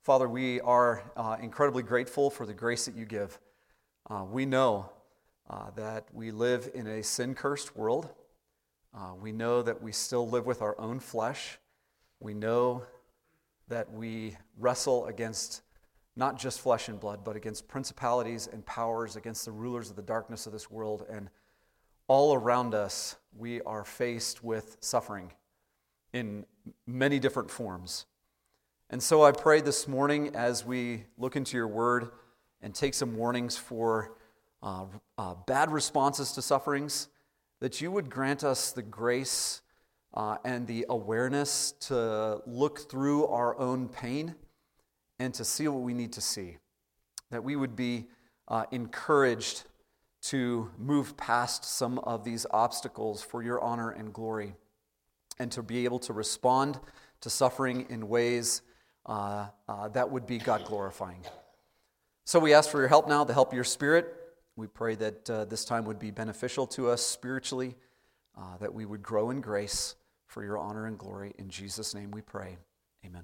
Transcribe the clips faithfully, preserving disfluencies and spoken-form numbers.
Father, we are uh, incredibly grateful for the grace that you give. Uh, we know uh, that we live in a sin-cursed world. Uh, we know that we still live with our own flesh. We know that we wrestle against not just flesh and blood, but against principalities and powers, against the rulers of the darkness of this world. And all around us, we are faced with suffering in many different forms. And so I pray this morning as we look into your word and take some warnings for uh, uh, bad responses to sufferings, that you would grant us the grace uh, and the awareness to look through our own pain and to see what we need to see. That we would be uh, encouraged to move past some of these obstacles for your honor and glory, and to be able to respond to suffering in ways Uh, uh, that would be God-glorifying. So we ask for your help now, the help of your Spirit. We pray that uh, this time would be beneficial to us spiritually, uh, that we would grow in grace for your honor and glory. In Jesus' name we pray. Amen.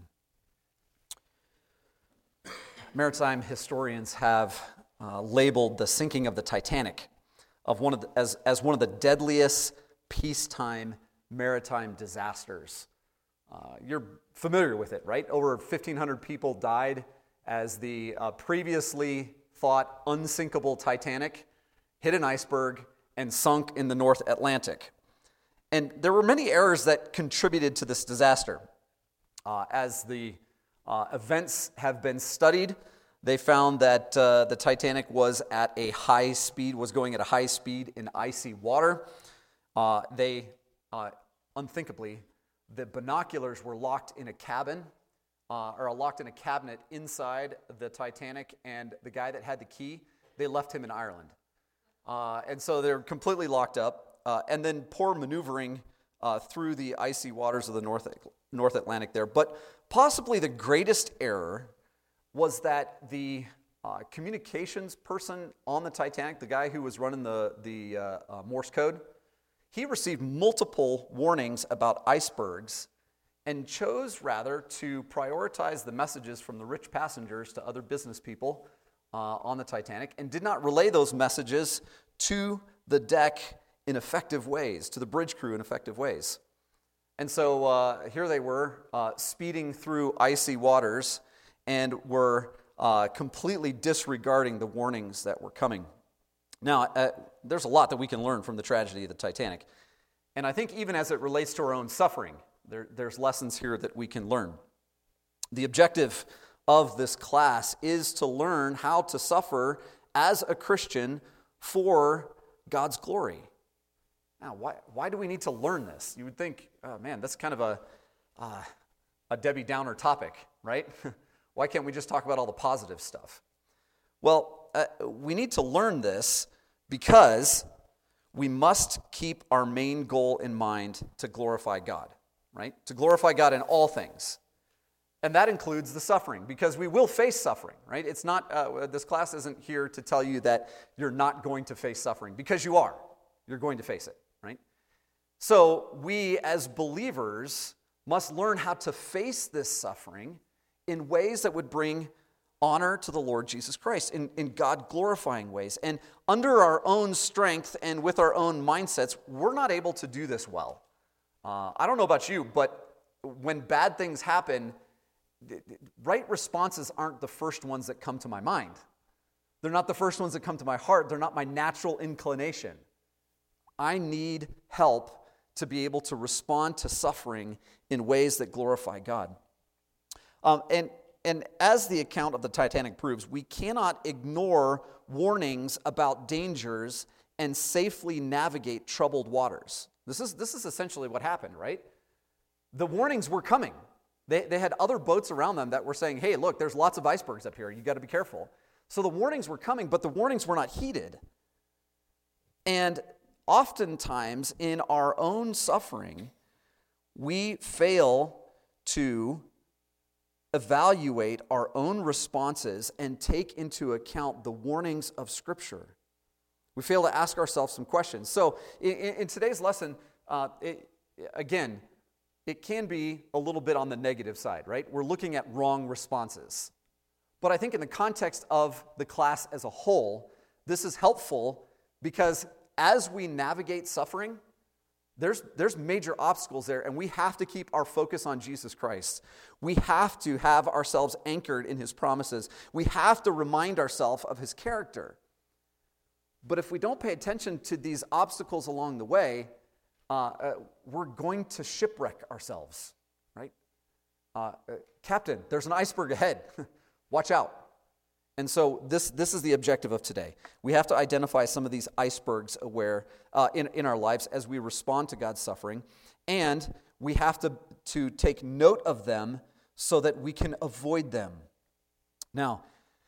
Maritime historians have uh, labeled the sinking of the Titanic of one of the, as, as one of the deadliest peacetime maritime disasters. Uh, you're familiar with it, right? Over fifteen hundred people died as the uh, previously thought unsinkable Titanic hit an iceberg and sunk in the North Atlantic. And there were many errors that contributed to this disaster. Uh, as the uh, events have been studied, they found that uh, the Titanic was at a high speed, was going at a high speed in icy water. Uh, they, uh, unthinkably, the binoculars were locked in a cabin, uh, or locked in a cabinet inside the Titanic, and the guy that had the key, they left him in Ireland. Uh, and so they're completely locked up. Uh, and then poor maneuvering uh, through the icy waters of the North, North Atlantic there. But possibly the greatest error was that the uh, communications person on the Titanic, the guy who was running the, the uh, uh, Morse code, he received multiple warnings about icebergs and chose rather to prioritize the messages from the rich passengers to other business people uh, on the Titanic, and did not relay those messages to the deck in effective ways, to the bridge crew in effective ways. And so uh, here they were, uh, speeding through icy waters, and were uh, completely disregarding the warnings that were coming. Now, uh, there's a lot that we can learn from the tragedy of the Titanic. And I think even as it relates to our own suffering, there, there's lessons here that we can learn. The objective of this class is to learn how to suffer as a Christian for God's glory. Now, why, why do we need to learn this? You would think, oh man, that's kind of a, uh, a Debbie Downer topic, right? Why can't we just talk about all the positive stuff? Well, Uh, we need to learn this because we must keep our main goal in mind to glorify God, right? To glorify God in all things. And that includes the suffering, because we will face suffering, right? It's not, uh, this class isn't here to tell you that you're not going to face suffering, because you are. You're going to face it, right? So we as believers must learn how to face this suffering in ways that would bring honor to the Lord Jesus Christ, in, in God-glorifying ways. And under our own strength and with our own mindsets, we're not able to do this well. Uh, I don't know about you, but when bad things happen, right responses aren't the first ones that come to my mind. They're not the first ones that come to my heart. They're not my natural inclination. I need help to be able to respond to suffering in ways that glorify God. Um, and And as the account of the Titanic proves, we cannot ignore warnings about dangers and safely navigate troubled waters. This is, this is essentially what happened, right? The warnings were coming. They, they had other boats around them that were saying, hey, look, there's lots of icebergs up here. You got to be careful. So the warnings were coming, but the warnings were not heeded. And oftentimes in our own suffering, we fail to evaluate our own responses and take into account the warnings of Scripture. We fail to ask ourselves some questions. So in, in today's lesson, uh, it, again, it can be a little bit on the negative side, right? We're looking at wrong responses. But I think in the context of the class as a whole, this is helpful because as we navigate suffering, there's, there's major obstacles there, and we have to keep our focus on Jesus Christ. We have to have ourselves anchored in his promises. We have to remind ourselves of his character. But if we don't pay attention to these obstacles along the way, uh, uh, we're going to shipwreck ourselves, right? Uh, uh, Captain, there's an iceberg ahead. Watch out. And so this, this is the objective of today. We have to identify some of these icebergs aware uh, in, in our lives as we respond to God's suffering, and we have to, to take note of them so that we can avoid them. Now,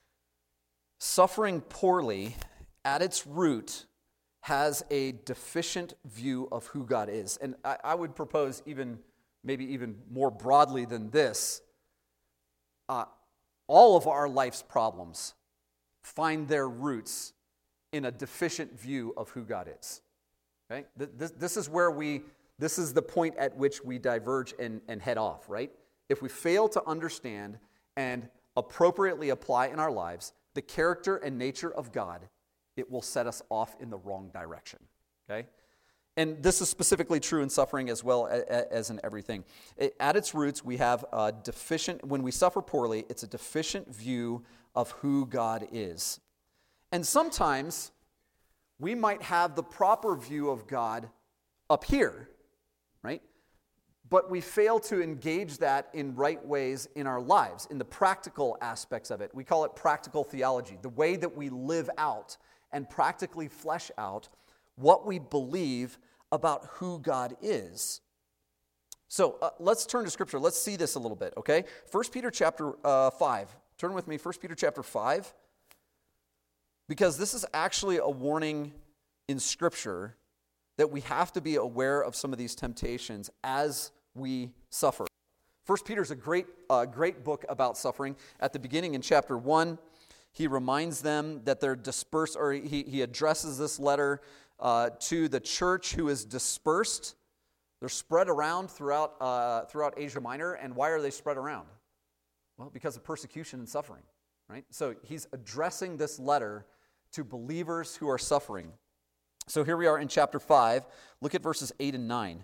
suffering poorly at its root has a deficient view of who God is. And I, I would propose even, maybe even more broadly than this, uh, all of our life's problems find their roots in a deficient view of who God is. Okay? This, this is where we, this is the point at which we diverge and, and head off, right? If we fail to understand and appropriately apply in our lives the character and nature of God, it will set us off in the wrong direction. Okay? And this is specifically true in suffering as well as in everything. At its roots, we have a deficient, when we suffer poorly, it's a deficient view of who God is. And sometimes we might have the proper view of God up here, right? But we fail to engage that in right ways in our lives, in the practical aspects of it. We call it practical theology, the way that we live out and practically flesh out what we believe about who God is. So uh, let's turn to Scripture. Let's see this a little bit, okay? First Peter chapter uh, five. Turn with me, First Peter chapter five. Because this is actually a warning in Scripture that we have to be aware of some of these temptations as we suffer. First Peter is a great, uh, great book about suffering. At the beginning in chapter one, he reminds them that they're dispersed, or he, he addresses this letter Uh, to the church who is dispersed. They're spread around throughout uh, throughout Asia Minor. And why are they spread around? Well, because of persecution and suffering, right? So he's addressing this letter to believers who are suffering. So here we are in chapter five. Look at verses eight and nine.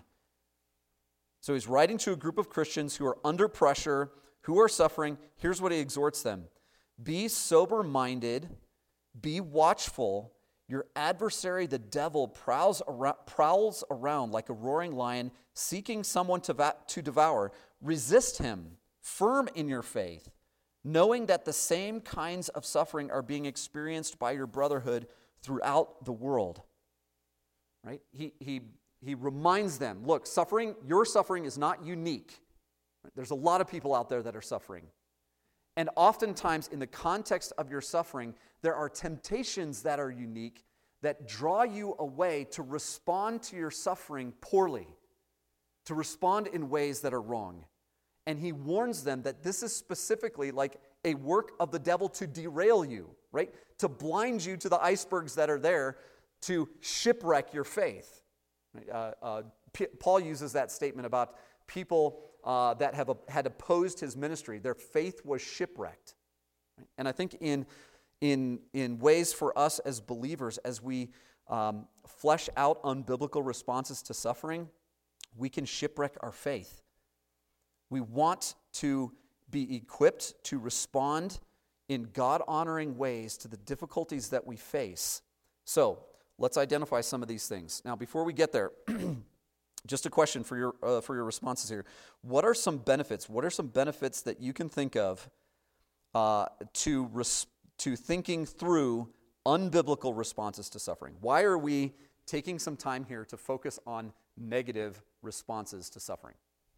So he's writing to a group of Christians who are under pressure, who are suffering. Here's what he exhorts them. Be sober-minded, be watchful. Your adversary, the devil, prowls around, prowls around like a roaring lion, seeking someone to, va- to devour. Resist him, firm in your faith, knowing that the same kinds of suffering are being experienced by your brotherhood throughout the world. Right? He, he, he reminds them, look, suffering, your suffering is not unique. There's a lot of people out there that are suffering. And oftentimes, in the context of your suffering, there are temptations that are unique that draw you away to respond to your suffering poorly, to respond in ways that are wrong. And he warns them that this is specifically like a work of the devil to derail you, right? To blind you to the icebergs that are there, to shipwreck your faith. Uh, uh, P- Paul uses that statement about people uh, that have a, had opposed his ministry. Their faith was shipwrecked. And I think in, in, in ways for us as believers, as we um, flesh out unbiblical responses to suffering, we can shipwreck our faith. We want to be equipped to respond in God-honoring ways to the difficulties that we face. So, let's identify some of these things. Now, before we get there, just a question for your uh, for your responses here. What are some benefits? What are some benefits that you can think of uh, to res- to thinking through unbiblical responses to suffering? Why are we taking some time here to focus on negative responses to suffering?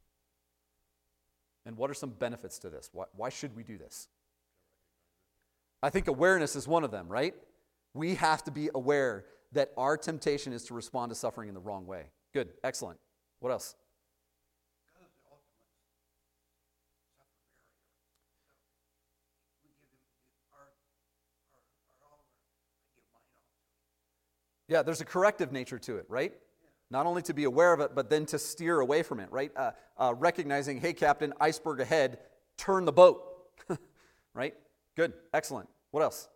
And what are some benefits to this? Why, why should we do this? I think awareness is one of them, right? We have to be aware that our temptation is to respond to suffering in the wrong way. Good, excellent. What else? God is the ultimate suffer barrier. So we give him our, our, our all of our, I give mine all to him. Yeah, there's a corrective nature to it, right? Not only to be aware of it, but then to steer away from it, right? Uh, uh, recognizing, hey, Captain, iceberg ahead, turn the boat, right? Good, excellent. What else?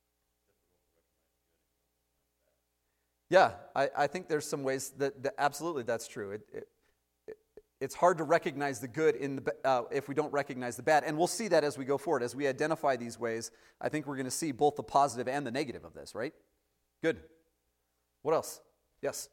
Yeah, I, I think there's some ways that, that absolutely that's true. It, it, it, it's hard to recognize the good in the uh, if we don't recognize the bad, and we'll see that as we go forward. As we identify these ways, I think we're going to see both the positive and the negative of this, right? Good. What else? Yes.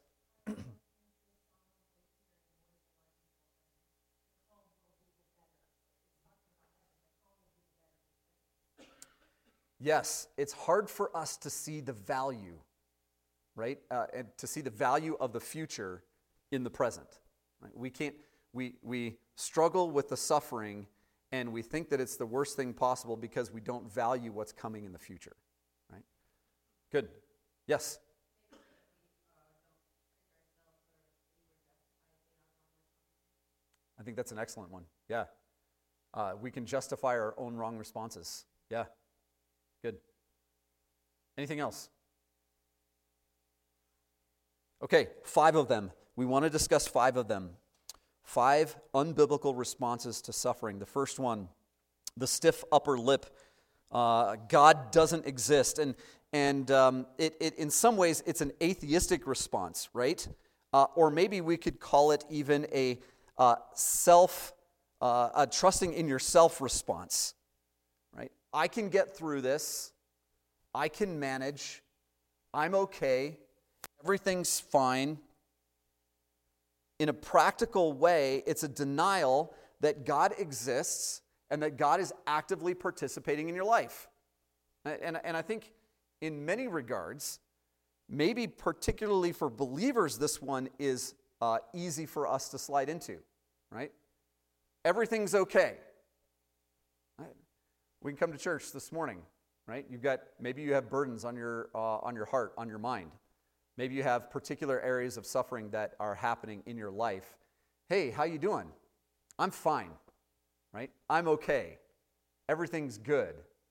Yes, it's hard for us to see the value, right? Uh, and to see the value of the future in the present. Right? We can't. We we struggle with the suffering, and we think that it's the worst thing possible because we don't value what's coming in the future. Right? Good. Yes. I think that's an excellent one. Yeah. Uh, we can justify our own wrong responses. Yeah. Good. Anything else? Okay, five of them. We want to discuss five of them. Five unbiblical responses to suffering. The first one, the stiff upper lip. Uh, God doesn't exist. And and um, it, it in some ways, it's an atheistic response, right? Uh, or maybe we could call it even a uh, self, uh, a trusting in yourself response, right? I can get through this. I can manage. I'm okay. Everything's fine. In a practical way, it's a denial that God exists and that God is actively participating in your life. And, and I think in many regards, maybe particularly for believers, this one is uh, easy for us to slide into, right? Everything's okay. Right? We can come to church this morning, right? You've got, maybe you have burdens on your uh, on your heart, on your mind. Maybe you have particular areas of suffering that are happening in your life. Hey, how you doing? I'm fine, right? I'm okay. Everything's good.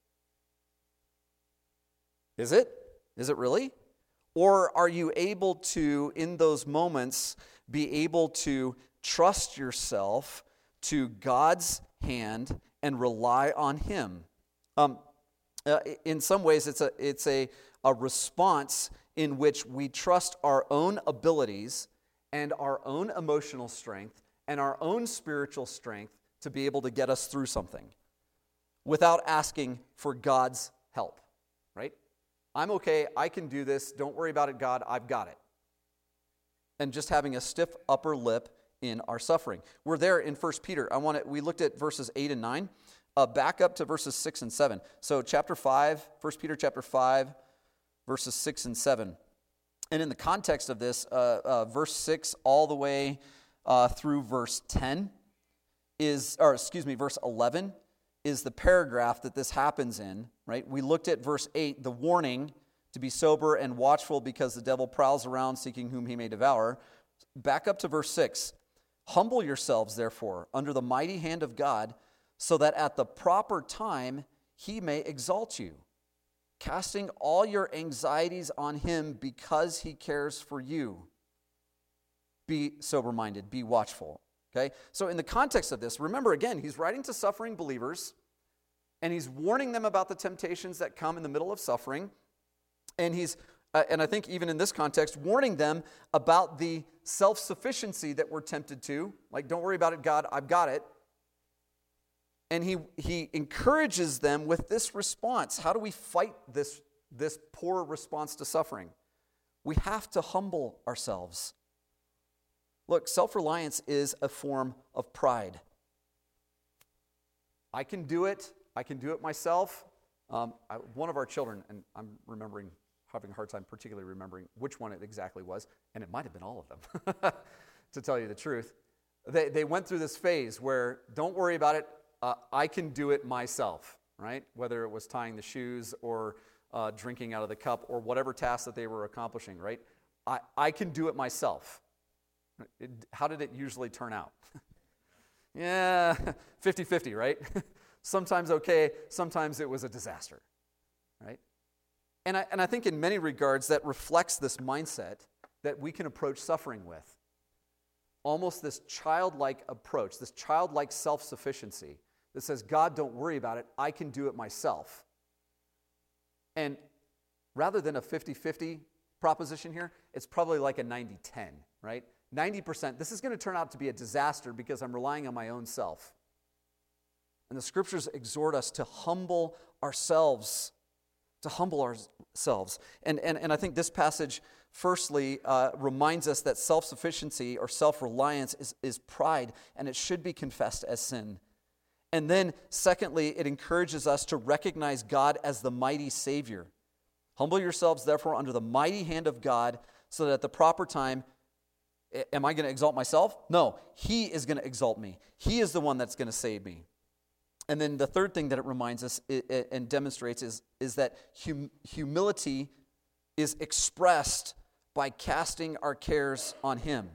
Is it? Is it really? Or are you able to, in those moments, be able to trust yourself to God's hand and rely on Him? Um, uh, in some ways, it's a it's a, a response in which we trust our own abilities and our own emotional strength and our own spiritual strength to be able to get us through something without asking for God's help, right? I'm okay, I can do this, don't worry about it, God, I've got it. And just having a stiff upper lip in our suffering. We're there in First Peter. I want to, we looked at verses eight and nine. Uh, back up to verses six and seven. So chapter five, First Peter chapter five, verses six and seven. And in the context of this, uh, uh, verse six all the way uh, through verse ten is, or excuse me, verse eleven is the paragraph that this happens in, right? We looked at verse eight, the warning to be sober and watchful because the devil prowls around seeking whom he may devour. Back up to verse six. Humble yourselves, therefore, under the mighty hand of God, so that at the proper time he may exalt you, casting all your anxieties on him because he cares for you. Be sober-minded, be watchful. Okay? So in the context of this, remember again, he's writing to suffering believers, and he's warning them about the temptations that come in the middle of suffering, and he's, uh, and I think even in this context, warning them about the self-sufficiency that we're tempted to, like, don't worry about it, God, I've got it. And he he encourages them with this response. How do we fight this, this poor response to suffering? We have to humble ourselves. Look, self-reliance is a form of pride. I can do it. I can do it myself. Um, I, one of our children, and I'm remembering, having a hard time particularly remembering which one it exactly was, and it might have been all of them, to tell you the truth. They, they went through this phase where, don't worry about it, Uh, I can do it myself, right? Whether it was tying the shoes or uh, drinking out of the cup or whatever task that they were accomplishing, right? I, I can do it myself. It, how did it usually turn out? Yeah, fifty-fifty, right? Sometimes okay, sometimes it was a disaster, right? And I, and I think in many regards that reflects this mindset that we can approach suffering with. Almost this childlike approach, this childlike self-sufficiency that says, God, don't worry about it, I can do it myself. And rather than a fifty-fifty proposition here, it's probably like a ninety ten, right? ninety percent, this is going to turn out to be a disaster because I'm relying on my own self. And the scriptures exhort us to humble ourselves, to humble ourselves. And, and, and I think this passage, firstly, uh, reminds us that self-sufficiency or self-reliance is, is pride, and it should be confessed as sin. And then, secondly, it encourages us to recognize God as the mighty Savior. Humble yourselves, therefore, under the mighty hand of God, so that at the proper time, am I going to exalt myself? No, He is going to exalt me. He is the one that's going to save me. And then the third thing that it reminds us and demonstrates is, is that hum, humility is expressed by casting our cares on Him.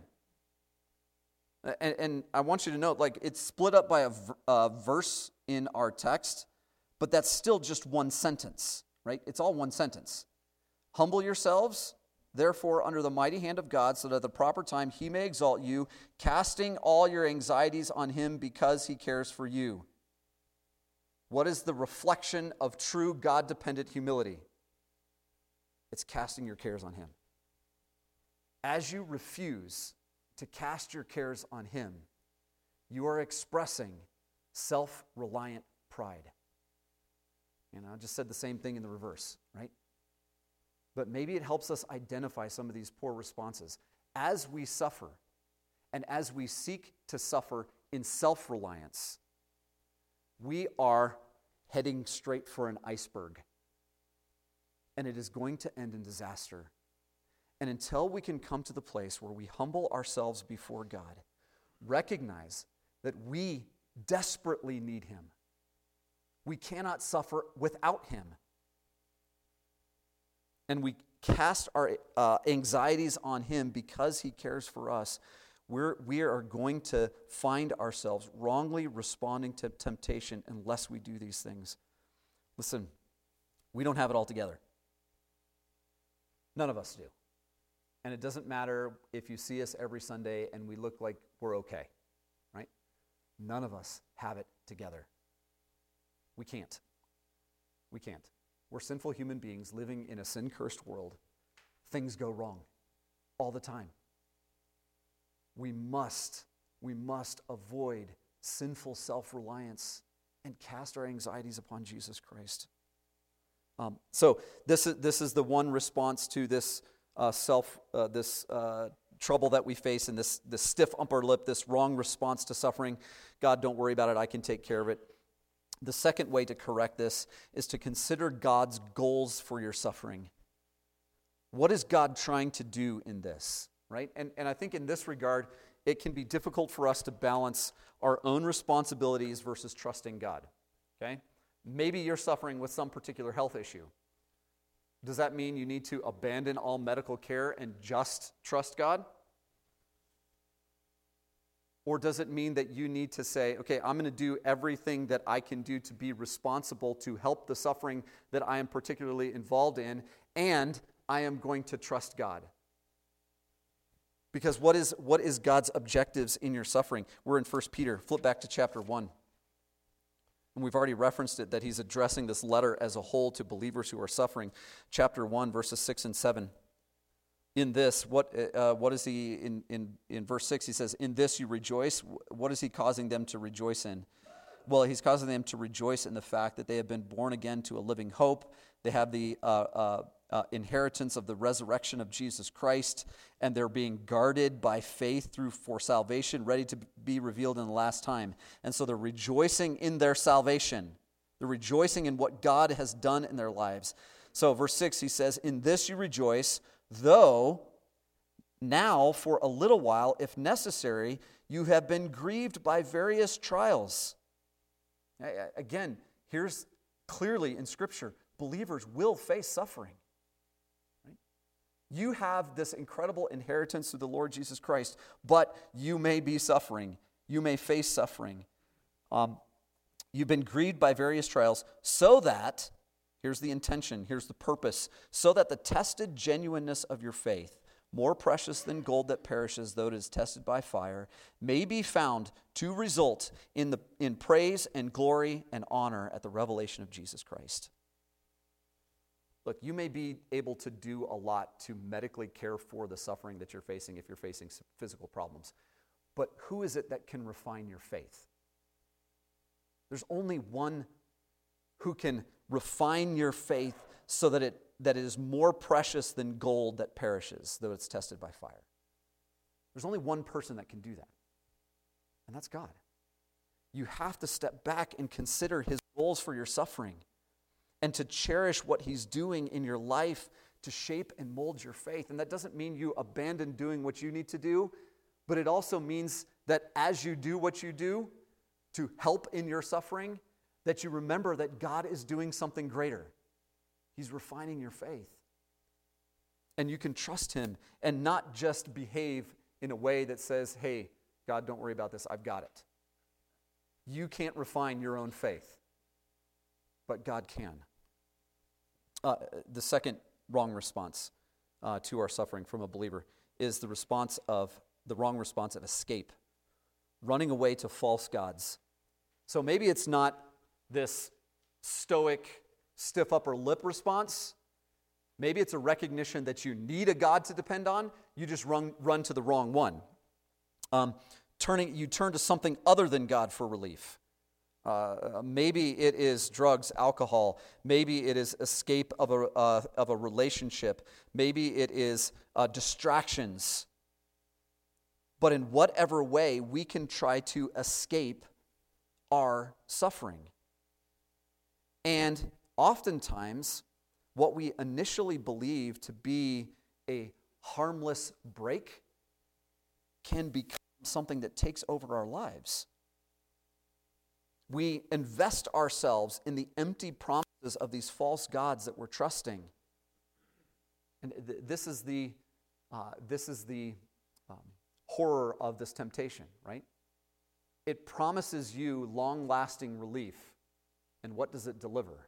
And, and I want you to note, like, it's split up by a, a verse in our text, but that's still just one sentence, right? It's all one sentence. Humble yourselves, therefore, under the mighty hand of God, so that at the proper time He may exalt you, casting all your anxieties on Him because He cares for you. What is the reflection of true God-dependent humility? It's casting your cares on Him. As you refuse to cast your cares on Him, you are expressing self-reliant pride. And I just said the same thing in the reverse, right? But maybe it helps us identify some of these poor responses. As we suffer, and as we seek to suffer in self-reliance, we are heading straight for an iceberg. And it is going to end in disaster. And until we can come to the place where we humble ourselves before God, recognize that we desperately need Him. We cannot suffer without Him. And we cast our uh, anxieties on Him because He cares for us, we're, we are going to find ourselves wrongly responding to temptation unless we do these things. Listen, we don't have it all together. None of us do. And it doesn't matter if you see us every Sunday and we look like we're okay, right? None of us have it together. We can't. We can't. We're sinful human beings living in a sin-cursed world. Things go wrong all the time. We must, we must avoid sinful self-reliance and cast our anxieties upon Jesus Christ. Um, so this is this is the one response to this uh, self, uh, this uh, trouble that we face, and this this stiff upper lip, this wrong response to suffering. God, don't worry about it. I can take care of it. The second way to correct this is to consider God's goals for your suffering. What is God trying to do in this? Right? And, and I think in this regard, it can be difficult for us to balance our own responsibilities versus trusting God. Okay? Maybe you're suffering with some particular health issue. Does that mean you need to abandon all medical care and just trust God? Or does it mean that you need to say, okay, I'm going to do everything that I can do to be responsible to help the suffering that I am particularly involved in, and I am going to trust God? Because what is what is God's objectives in your suffering? We're in First Peter. Flip back to chapter one. And we've already referenced it, that he's addressing this letter as a whole to believers who are suffering. Chapter one, verses six and seven. In this, what uh, what is he, in, in, in verse six, he says, in this you rejoice. What is he causing them to rejoice in? Well, he's causing them to rejoice in the fact that they have been born again to a living hope. They have the uh, uh, uh, inheritance of the resurrection of Jesus Christ, and they're being guarded by faith through for salvation, ready to be revealed in the last time. And so they're rejoicing in their salvation. They're rejoicing in what God has done in their lives. So verse six, he says, in this you rejoice, though now for a little while, if necessary, you have been grieved by various trials. Again, here's clearly in Scripture, believers will face suffering. Right? You have this incredible inheritance through the Lord Jesus Christ, but you may be suffering. You may face suffering. Um, you've been grieved by various trials, so that, here's the intention, here's the purpose, so that the tested genuineness of your faith, more precious than gold that perishes, though it is tested by fire, may be found to result in the in praise and glory and honor at the revelation of Jesus Christ. Look, you may be able to do a lot to medically care for the suffering that you're facing if you're facing physical problems. But who is it that can refine your faith? There's only one who can refine your faith so that it that it is more precious than gold that perishes, though it's tested by fire. There's only one person that can do that, and that's God. You have to step back and consider his goals for your suffering and to cherish what he's doing in your life to shape and mold your faith. And that doesn't mean you abandon doing what you need to do, but it also means that as you do what you do to help in your suffering, that you remember that God is doing something greater. He's refining your faith. And you can trust him and not just behave in a way that says, hey, God, don't worry about this, I've got it. You can't refine your own faith, but God can. Uh, the second wrong response uh, to our suffering from a believer is the response of, the wrong response of escape, running away to false gods. So maybe it's not this stoic, stiff upper lip response. Maybe it's a recognition that you need a God to depend on. You just run, run to the wrong one. Um, turning, you turn to something other than God for relief. Uh, maybe it is drugs, alcohol. Maybe it is escape of a uh, of a relationship. Maybe it is uh, distractions. But in whatever way, we can try to escape our suffering. And oftentimes, what we initially believe to be a harmless break can become something that takes over our lives. We invest ourselves in the empty promises of these false gods that we're trusting. And th- this is the, uh, this is the um, horror of this temptation, right? It promises you long-lasting relief. And what does it deliver?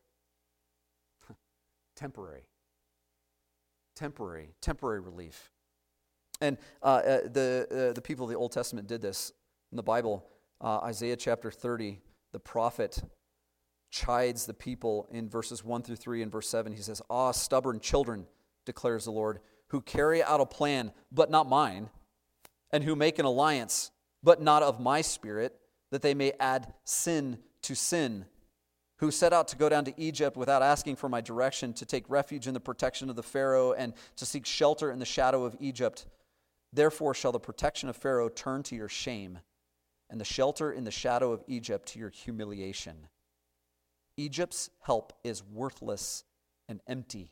Temporary. Temporary. Temporary relief. And uh, uh, the uh, the people of the Old Testament did this. In the Bible, uh, Isaiah chapter thirty, the prophet chides the people in verses one through three and verse seven. He says, "Ah, stubborn children, declares the Lord, who carry out a plan, but not mine, and who make an alliance, but not of my spirit, that they may add sin to sin, who set out to go down to Egypt without asking for my direction, to take refuge in the protection of the Pharaoh, and to seek shelter in the shadow of Egypt. Therefore shall the protection of Pharaoh turn to your shame, and the shelter in the shadow of Egypt to your humiliation. Egypt's help is worthless and empty."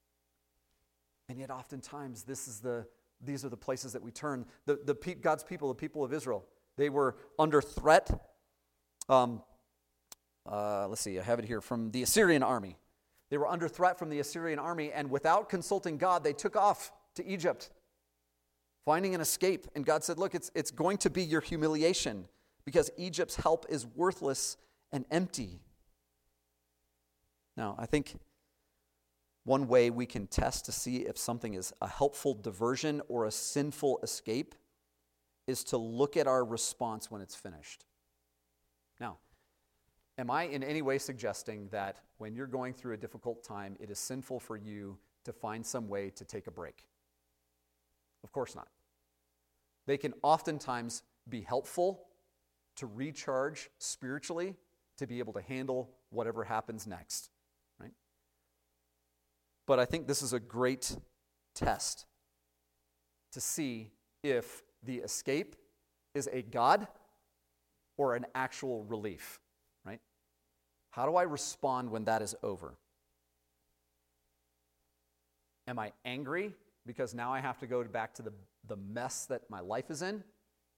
And yet oftentimes this is the these are the places that we turn. The, the God's people, the people of Israel, they were under threat. Um, uh, let's see, I have it here, from the Assyrian army. They were under threat from the Assyrian army, and without consulting God, they took off to Egypt, finding an escape. And God said, look, it's, it's going to be your humiliation because Egypt's help is worthless and empty. Now, I think one way we can test to see if something is a helpful diversion or a sinful escape is to look at our response when it's finished. Now, am I in any way suggesting that when you're going through a difficult time, it is sinful for you to find some way to take a break? Of course not. They can oftentimes be helpful to recharge spiritually, to be able to handle whatever happens next, right? But I think this is a great test to see if the escape is a God or an actual relief, right? How do I respond when that is over? Am I angry because now I have to go back to the, the mess that my life is in?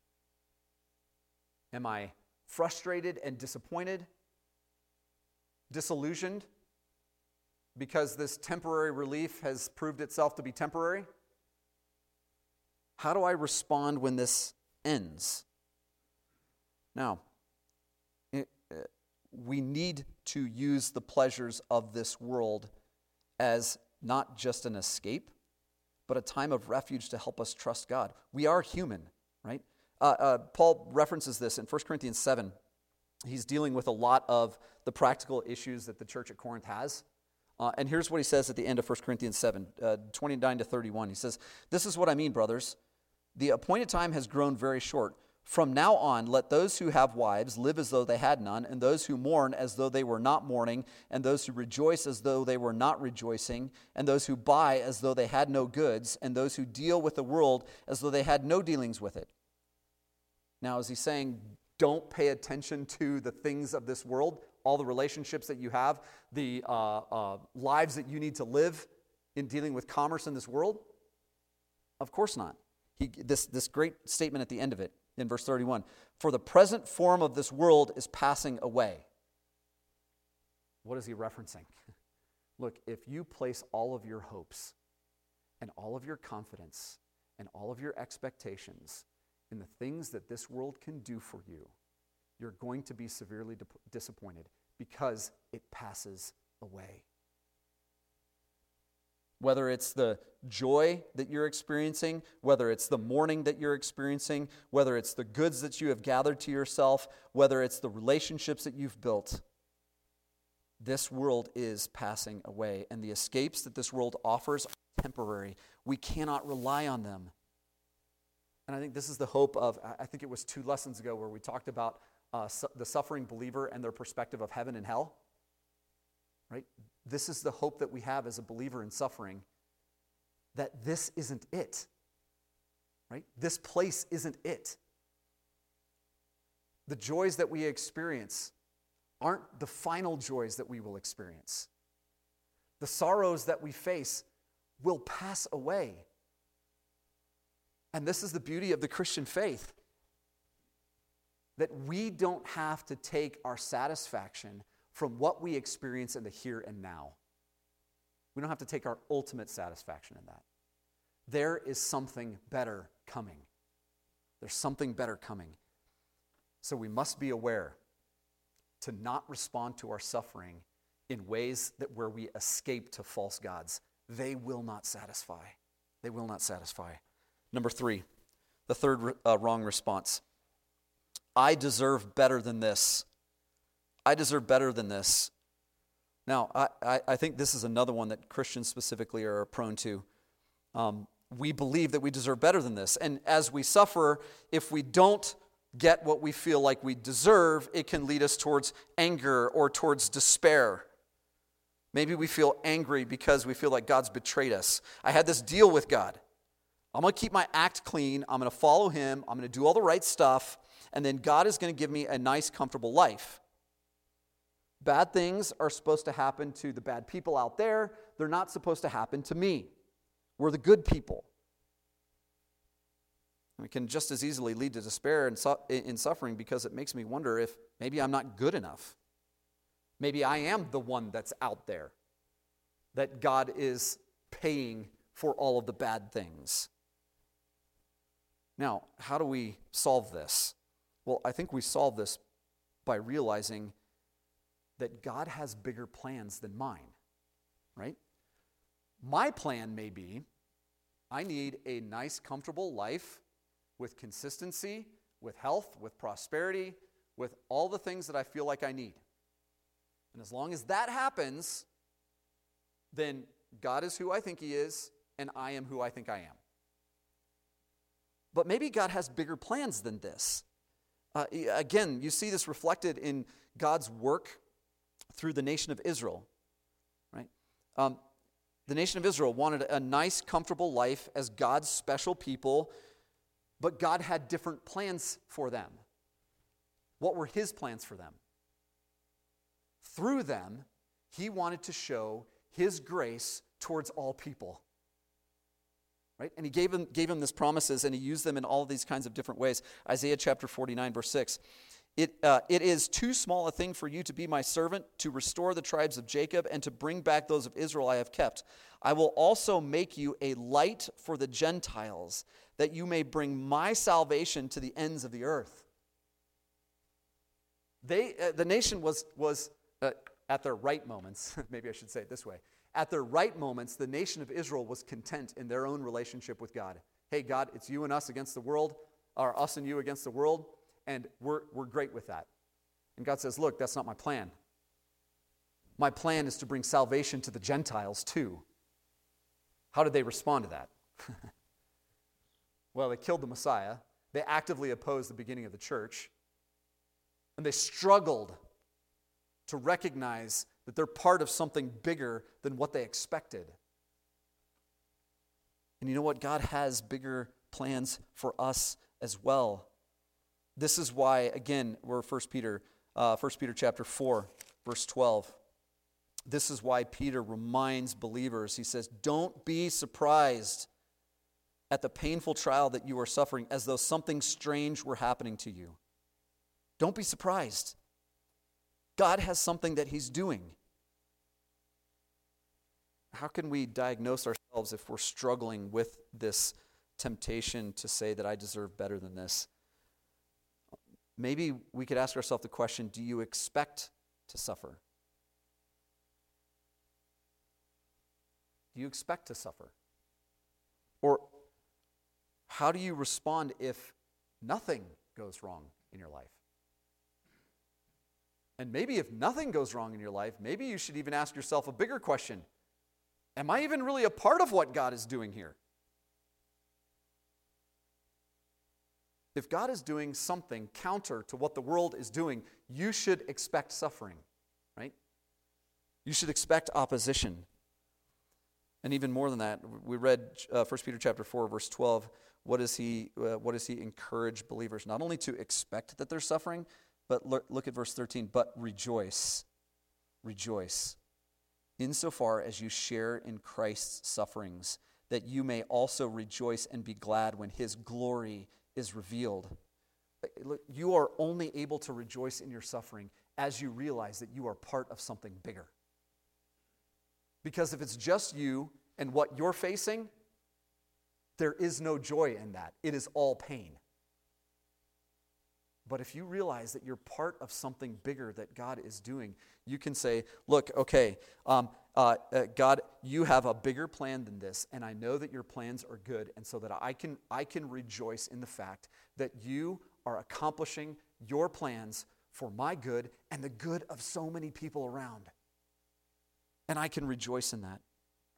Am I frustrated and disappointed, disillusioned, because this temporary relief has proved itself to be temporary? How do I respond when this ends? Now, it, uh, we need to use the pleasures of this world as not just an escape, but a time of refuge to help us trust God. We are human, right? Uh, uh, Paul references this in First Corinthians seven. He's dealing with a lot of the practical issues that the church at Corinth has. Uh, and here's what he says at the end of First Corinthians seven, uh, twenty-nine to thirty-one. He says, "This is what I mean, brothers. The appointed time has grown very short. From now on, let those who have wives live as though they had none, and those who mourn as though they were not mourning, and those who rejoice as though they were not rejoicing, and those who buy as though they had no goods, and those who deal with the world as though they had no dealings with it." Now, is he saying, don't pay attention to the things of this world, all the relationships that you have, the uh, uh, lives that you need to live in dealing with commerce in this world? Of course not. He, this, this great statement at the end of it, in verse thirty-one, "For the present form of this world is passing away." What is he referencing? Look, if you place all of your hopes and all of your confidence and all of your expectations in the things that this world can do for you, you're going to be severely di- disappointed because it passes away. Whether it's the joy that you're experiencing, whether it's the mourning that you're experiencing, whether it's the goods that you have gathered to yourself, whether it's the relationships that you've built, this world is passing away, and the escapes that this world offers are temporary. We cannot rely on them. And I think this is the hope of, I think it was two lessons ago where we talked about uh, su- the suffering believer and their perspective of heaven and hell. Right? This is the hope that we have as a believer in suffering, that this isn't it. Right? This place isn't it. The joys that we experience aren't the final joys that we will experience. The sorrows that we face will pass away. And this is the beauty of the Christian faith, that we don't have to take our satisfaction from what we experience in the here and now. We don't have to take our ultimate satisfaction in that. There is something better coming. There's something better coming. So we must be aware to not respond to our suffering in ways that where we escape to false gods. They will not satisfy. They will not satisfy. Number three, the third uh, wrong response. I deserve better than this. I deserve better than this. Now, I, I, I think this is another one that Christians specifically are prone to. Um, we believe that we deserve better than this. And as we suffer, if we don't get what we feel like we deserve, it can lead us towards anger or towards despair. Maybe we feel angry because we feel like God's betrayed us. I had this deal with God. I'm going to keep my act clean. I'm going to follow him. I'm going to do all the right stuff. And then God is going to give me a nice, comfortable life. Bad things are supposed to happen to the bad people out there. They're not supposed to happen to me. We're the good people. And it can just as easily lead to despair and su- in suffering because it makes me wonder if maybe I'm not good enough. Maybe I am the one that's out there, that God is paying for all of the bad things. Now, how do we solve this? Well, I think we solve this by realizing that God has bigger plans than mine, right? My plan may be, I need a nice, comfortable life with consistency, with health, with prosperity, with all the things that I feel like I need. And as long as that happens, then God is who I think he is, and I am who I think I am. But maybe God has bigger plans than this. Uh, again, you see this reflected in God's work through the nation of Israel, right? Um, the nation of Israel wanted a nice, comfortable life as God's special people, but God had different plans for them. What were his plans for them? Through them, he wanted to show his grace towards all people. Right? And he gave him, gave him these promises, and he used them in all of these kinds of different ways. Isaiah chapter forty-nine, verse six. It, uh, it is too small a thing for you to be my servant, to restore the tribes of Jacob, and to bring back those of Israel I have kept. I will also make you a light for the Gentiles, that you may bring my salvation to the ends of the earth. They, uh, the nation was, was uh, at their right moments, maybe I should say it this way, at their right moments, the nation of Israel was content in their own relationship with God. Hey, God, it's you and us against the world, or us and you against the world, and we're, we're great with that. And God says, look, that's not my plan. My plan is to bring salvation to the Gentiles too. How did they respond to that? Well, they killed the Messiah. They actively opposed the beginning of the church. And they struggled to recognize that they're part of something bigger than what they expected. And you know what? God has bigger plans for us as well. This is why, again, we're First Peter, uh, First Peter chapter four, verse twelve. This is why Peter reminds believers. He says, don't be surprised at the painful trial that you are suffering as though something strange were happening to you. Don't be surprised. God has something that he's doing. How can we diagnose ourselves if we're struggling with this temptation to say that I deserve better than this? Maybe we could ask ourselves the question, do you expect to suffer? Do you expect to suffer? Or how do you respond if nothing goes wrong in your life? And maybe if nothing goes wrong in your life, maybe you should even ask yourself a bigger question. Am I even really a part of what God is doing here? If God is doing something counter to what the world is doing, you should expect suffering, right? You should expect opposition. And even more than that, we read uh, First Peter chapter four, verse twelve. What does he, uh, what does he encourage believers? Not only to expect that they're suffering, but look, look at verse thirteen, but rejoice. Rejoice. Insofar as you share in Christ's sufferings, that you may also rejoice and be glad when his glory is revealed. Look, you are only able to rejoice in your suffering as you realize that you are part of something bigger. Because if it's just you and what you're facing, there is no joy in that. It is all pain. But if you realize that you're part of something bigger that God is doing, you can say, look, okay, um, uh, uh, God, you have a bigger plan than this, and I know that your plans are good, and so that I can, I can rejoice in the fact that you are accomplishing your plans for my good and the good of so many people around. And I can rejoice in that.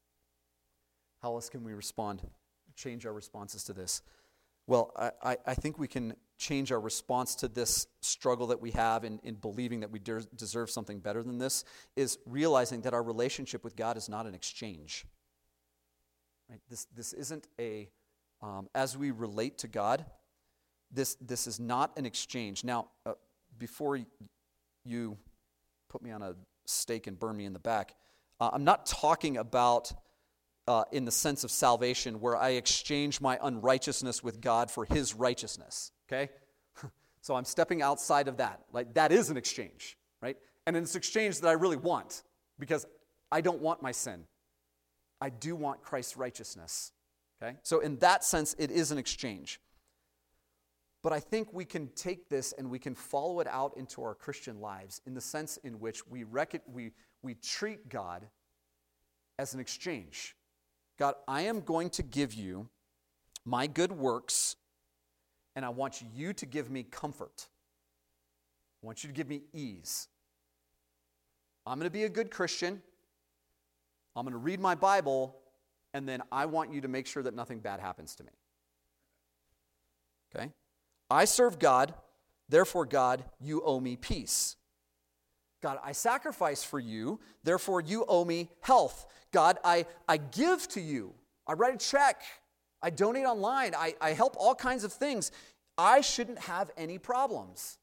How else can we respond, change our responses to this? Well, I, I think we can change our response to this struggle that we have in, in believing that we de- deserve something better than this, is realizing that our relationship with God is not an exchange. Right? This, this isn't a, um, as we relate to God, this, this is not an exchange. Now, uh, before you put me on a stake and burn me in the back, uh, I'm not talking about Uh, in the sense of salvation, where I exchange my unrighteousness with God for his righteousness, okay? So I'm stepping outside of that. Like, that is an exchange, right? And it's an exchange that I really want, because I don't want my sin. I do want Christ's righteousness, okay? So in that sense, it is an exchange. But I think we can take this and we can follow it out into our Christian lives in the sense in which we rec- we we treat God as an exchange. God, I am going to give you my good works, and I want you to give me comfort. I want you to give me ease. I'm going to be a good Christian. I'm going to read my Bible, and then I want you to make sure that nothing bad happens to me. Okay? I serve God, therefore, God, you owe me peace. God, I sacrifice for you, therefore you owe me health. God, I, I give to you. I write a check. I donate online. I, I help all kinds of things. I shouldn't have any problems.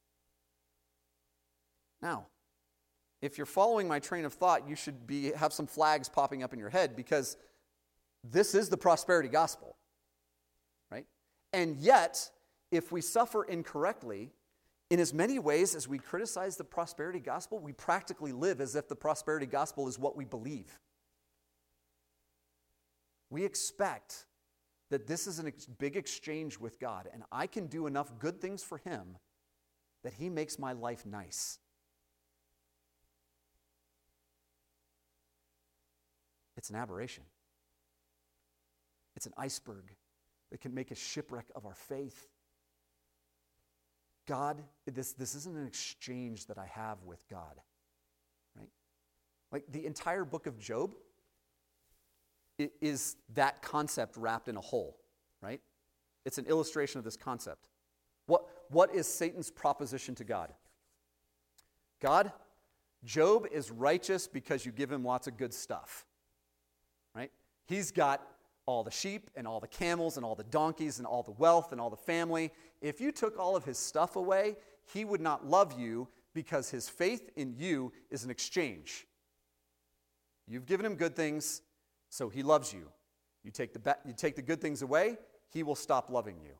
Now, if you're following my train of thought, you should be have some flags popping up in your head, because this is the prosperity gospel, right? And yet, if we suffer incorrectly, in as many ways as we criticize the prosperity gospel, we practically live as if the prosperity gospel is what we believe. We expect that this is a ex- big exchange with God, and I can do enough good things for him that he makes my life nice. It's an aberration. It's an iceberg that can make a shipwreck of our faith. God, this, this isn't an exchange that I have with God, right? Like the entire book of Job is that concept wrapped in a whole, right? It's an illustration of this concept. What, what is Satan's proposition to God? God, Job is righteous because you give him lots of good stuff, right? He's got all the sheep and all the camels and all the donkeys and all the wealth and all the family. If you took all of his stuff away, he would not love you because his faith in you is an exchange. You've given him good things, so he loves you. You take the ba- you take the good things away, he will stop loving you.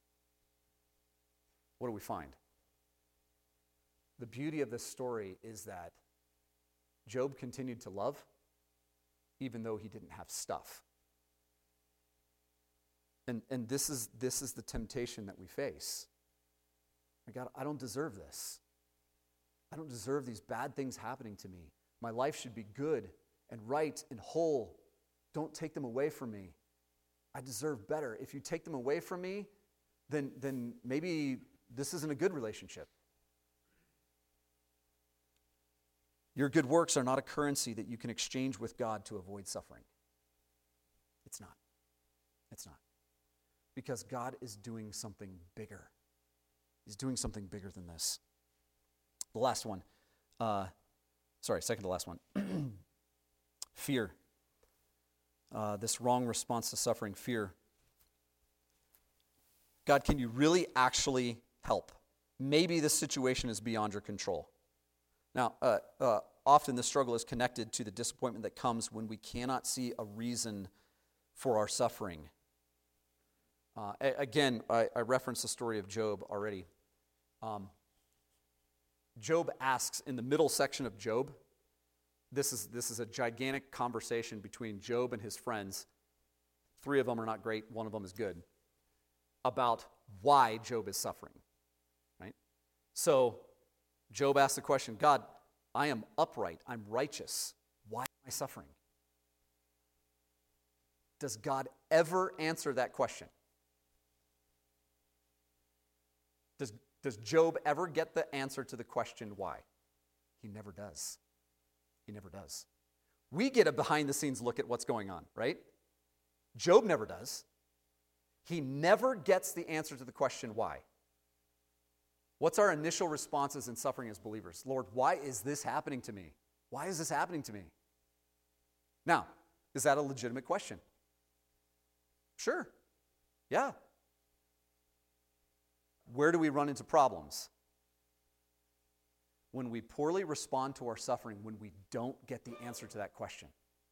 What do we find? The beauty of this story is that Job continued to love even though he didn't have stuff. And, and this is this is the temptation that we face. God, I don't deserve this. I don't deserve these bad things happening to me. My life should be good and right and whole. Don't take them away from me. I deserve better. If you take them away from me, then, then maybe this isn't a good relationship. Your good works are not a currency that you can exchange with God to avoid suffering. It's not. It's not. Because God is doing something bigger. He's doing something bigger than this. The last one. Uh, sorry, second to last one. Fear. Uh, this wrong response to suffering, fear. God, can you really actually help? Maybe this situation is beyond your control. Now, uh, uh, often the struggle is connected to the disappointment that comes when we cannot see a reason for our suffering. Uh, a- again, I, I referenced the story of Job already. Um, Job asks in the middle section of Job, this is, this is a gigantic conversation between Job and his friends. Three of them are not great, one of them is good, about why Job is suffering, right? So Job asks the question, God, I am upright, I'm righteous. Why am I suffering? Does God ever answer that question? Does, does Job ever get the answer to the question why? He never does. He never does. We get a behind-the-scenes look at what's going on, right? Job never does. He never gets the answer to the question why. What's our initial responses in suffering as believers? Lord, why is this happening to me? Why is this happening to me? Now, is that a legitimate question? Sure. Yeah. Where do we run into problems? When we poorly respond to our suffering, when we don't get the answer to that question.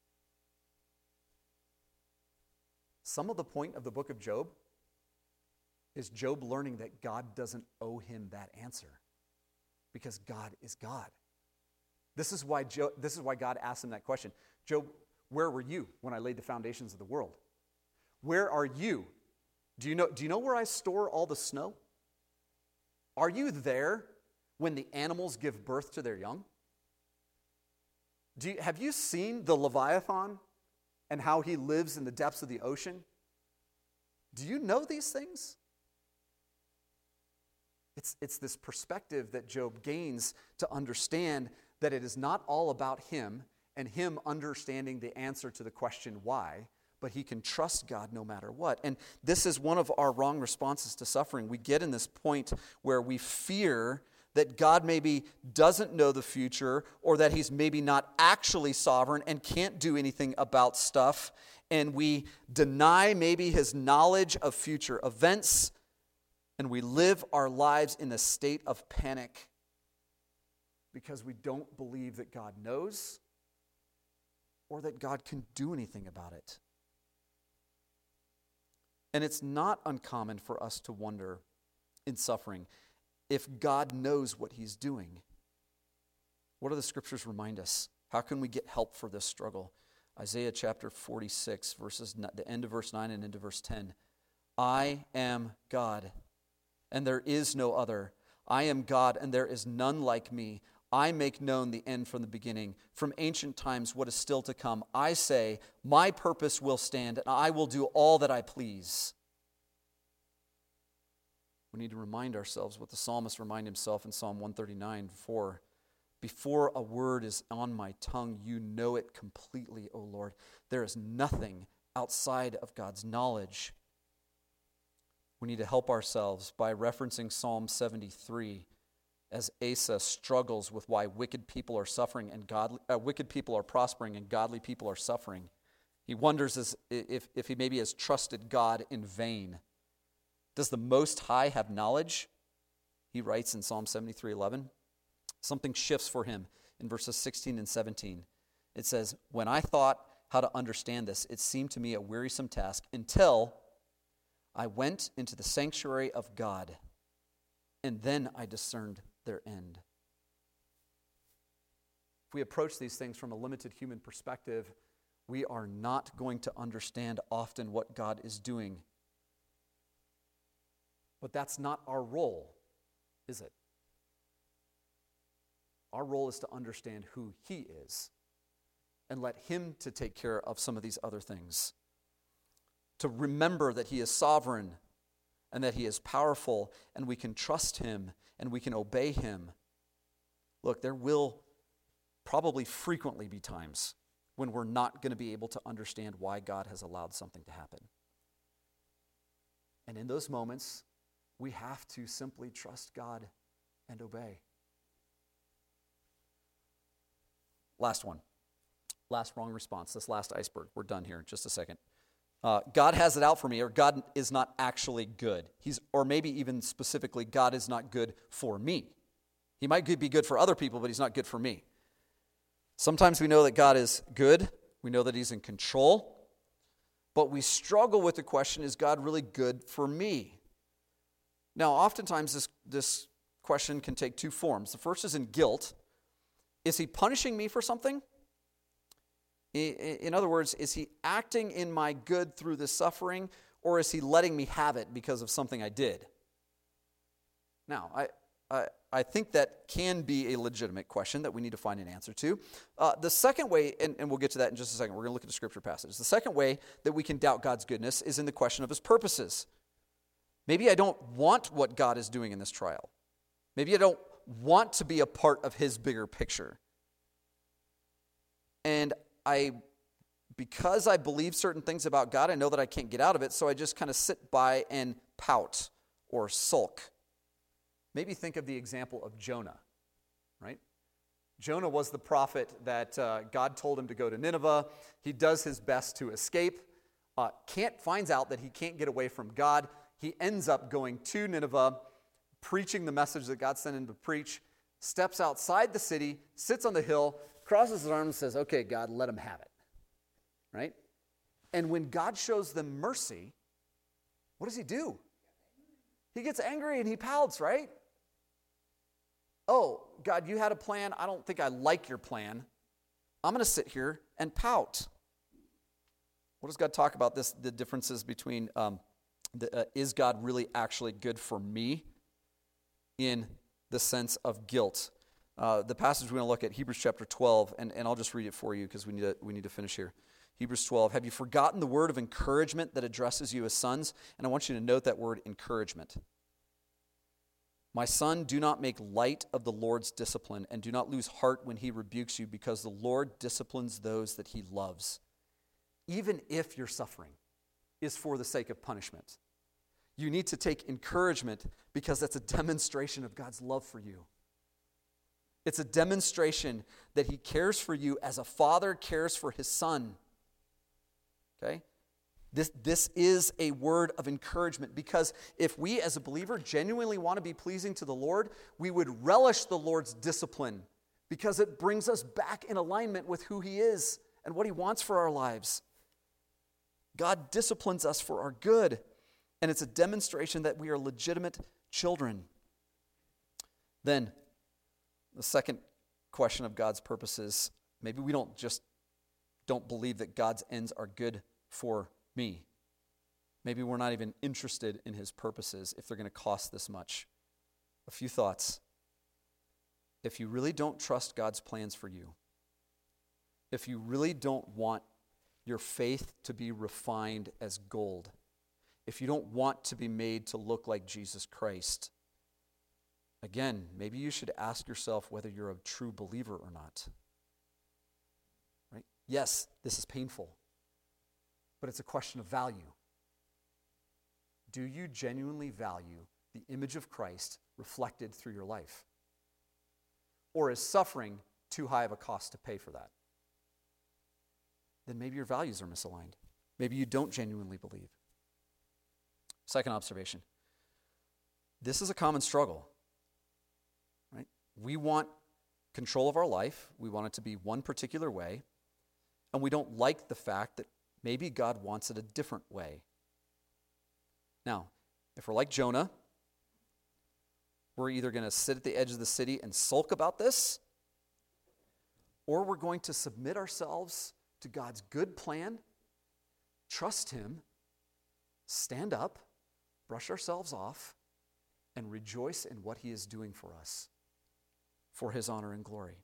Some of the point of the book of Job is Job learning that God doesn't owe him that answer because God is God. This is why Job, this is why God asked him that question. Job, where were you when I laid the foundations of the world? Where are you? Do you know, do you know where I store all the snow? Are you there when the animals give birth to their young? Do you, have you seen the Leviathan and how he lives in the depths of the ocean? Do you know these things? It's, it's this perspective that Job gains to understand that it is not all about him and him understanding the answer to the question why, but he can trust God no matter what. And this is one of our wrong responses to suffering. We get in this point where we fear that God maybe doesn't know the future or that he's maybe not actually sovereign and can't do anything about stuff. And we deny maybe his knowledge of future events. And we live our lives in a state of panic because we don't believe that God knows or that God can do anything about it. And it's not uncommon for us to wonder in suffering if God knows what he's doing. What do the scriptures remind us? How can we get help for this struggle? Isaiah chapter forty-six, verses the end of verse nine and into verse ten. I am God, and there is no other. I am God, and there is none like me. I make known the end from the beginning, from ancient times what is still to come. I say, my purpose will stand, and I will do all that I please. We need to remind ourselves what the psalmist reminded himself in Psalm one thirty-nine, four. Before a word is on my tongue, you know it completely, O Lord. There is nothing outside of God's knowledge. We need to help ourselves by referencing Psalm seventy-three as Asa struggles with why wicked people are suffering and godly, uh, wicked people are prospering and godly people are suffering. He wonders as if, if he maybe has trusted God in vain. Does the Most High have knowledge? He writes in Psalm seventy-three eleven. Something shifts for him in verses sixteen and seventeen. It says, when I thought how to understand this, it seemed to me a wearisome task until I went into the sanctuary of God, and then I discerned their end. If we approach these things from a limited human perspective, we are not going to understand often what God is doing. But that's not our role, is it? Our role is to understand who He is and let Him to take care of some of these other things. To remember that He is sovereign and that He is powerful and we can trust Him and we can obey Him. Look, there will probably frequently be times when we're not going to be able to understand why God has allowed something to happen. And in those moments, we have to simply trust God and obey. Last one. Last wrong response. This last iceberg. We're done here in just a second. Uh, God has it out for me, or God is not actually good. He's, or maybe even specifically, God is not good for me. He might be good for other people, but He's not good for me. Sometimes we know that God is good. We know that He's in control. But we struggle with the question, is God really good for me? Now, oftentimes this, this question can take two forms. The first is in guilt. Is He punishing me for something? In other words, is He acting in my good through the suffering, or is He letting me have it because of something I did? Now, I I, I think that can be a legitimate question that we need to find an answer to. Uh, the second way, and, and we'll get to that in just a second, we're going to look at the scripture passage. The second way that we can doubt God's goodness is in the question of His purposes. Maybe I don't want what God is doing in this trial. Maybe I don't want to be a part of His bigger picture. And I, because I believe certain things about God, I know that I can't get out of it, so I just kind of sit by and pout or sulk. Maybe think of the example of Jonah, right? Jonah was the prophet that uh, God told him to go to Nineveh. He does his best to escape. Uh, can't finds out that he can't get away from God. He ends up going to Nineveh, preaching the message that God sent him to preach, steps outside the city, sits on the hill, crosses his arms and says, okay, God, let him have it, right? And when God shows them mercy, what does He do? He gets angry and he pouts, right? Oh, God, you had a plan. I don't think I like your plan. I'm going to sit here and pout. What does God talk about this? The differences between um, the, uh, is God really actually good for me in the sense of guilt? Uh, the passage we're going to look at, Hebrews chapter twelve, and, and I'll just read it for you because we need to, we need to finish here. Hebrews twelve, have you forgotten the word of encouragement that addresses you as sons? And I want you to note that word encouragement. My son, do not make light of the Lord's discipline, and do not lose heart when He rebukes you, because the Lord disciplines those that He loves. Even if your suffering is for the sake of punishment, you need to take encouragement because that's a demonstration of God's love for you. It's a demonstration that He cares for you as a father cares for his son. Okay? This, this is a word of encouragement, because if we as a believer genuinely want to be pleasing to the Lord, we would relish the Lord's discipline because it brings us back in alignment with who He is and what He wants for our lives. God disciplines us for our good, and it's a demonstration that we are legitimate children. Then, the second question of God's purposes, maybe we don't just don't believe that God's ends are good for me. Maybe we're not even interested in His purposes if they're going to cost this much. A few thoughts. if you really don't trust God's plans for you, if you really don't want your faith to be refined as gold, if you don't want to be made to look like Jesus Christ, again, maybe you should ask yourself whether you're a true believer or not. Right? Yes, this is painful, but it's a question of value. Do you genuinely value the image of Christ reflected through your life? Or is suffering too high of a cost to pay for that? Then maybe your values are misaligned. Maybe you don't genuinely believe. Second observation. This is a common struggle, right? We want control of our life. We want it to be one particular way. And we don't like the fact that maybe God wants it a different way. Now, if we're like Jonah, we're either going to sit at the edge of the city and sulk about this, or we're going to submit ourselves to God's good plan, trust Him, stand up, brush ourselves off, and rejoice in what He is doing for us, for His honor and glory.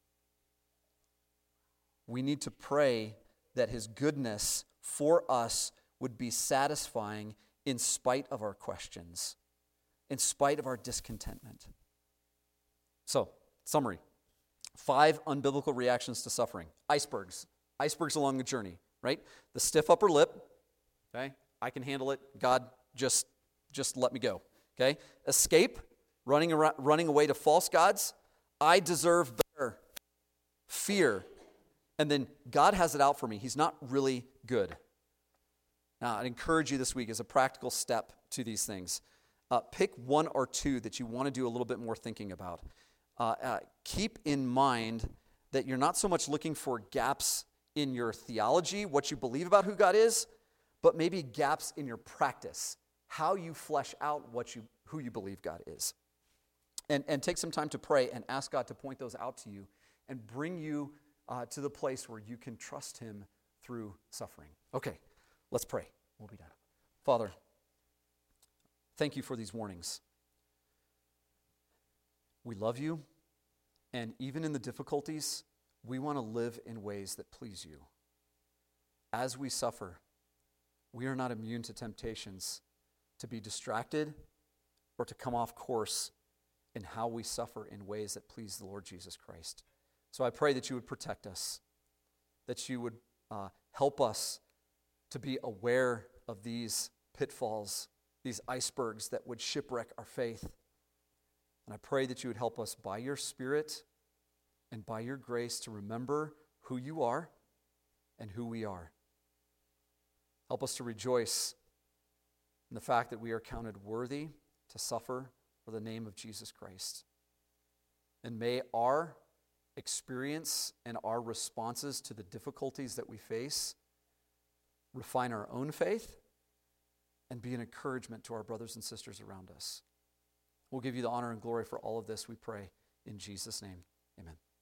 We need to pray that His goodness for us would be satisfying in spite of our questions, in spite of our discontentment. So, summary. Five unbiblical reactions to suffering. Icebergs. Icebergs along the journey, right? The stiff upper lip, okay? I can handle it. God, just, just let me go, okay? Escape, running around, running away to false gods. I deserve better. Fear. And then God has it out for me. He's not really good. Now, I'd encourage you this week as a practical step to these things. Uh, pick one or two that you want to do a little bit more thinking about. Uh, uh, keep in mind that you're not so much looking for gaps in your theology, what you believe about who God is, but maybe gaps in your practice, how you flesh out what you who you believe God is. And, and take some time to pray and ask God to point those out to you and bring you uh, to the place where you can trust Him through suffering. Okay, let's pray. We'll be done. Father, thank you for these warnings. We love you, and even in the difficulties, we want to live in ways that please you. As we suffer, we are not immune to temptations to be distracted or to come off course in how we suffer in ways that please the Lord Jesus Christ. So I pray that you would protect us, that you would uh, help us to be aware of these pitfalls, these icebergs that would shipwreck our faith. And I pray that you would help us by your Spirit and by your grace to remember who you are and who we are. Help us to rejoice in the fact that we are counted worthy to suffer for the name of Jesus Christ. And may our experience and our responses to the difficulties that we face refine our own faith and be an encouragement to our brothers and sisters around us. We'll give you the honor and glory for all of this, we pray. In Jesus' name, amen.